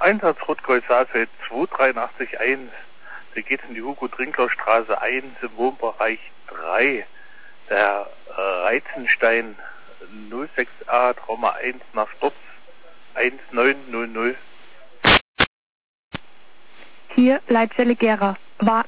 Einsatzrotkreuz Saalfeld 2881. Der geht in die Hugo-Trinkler-Straße 1 im Wohnbereich 3. Der Reizenstein 06A Trauma 1 nach Sturz 1900. Hier Leitzelle Gera.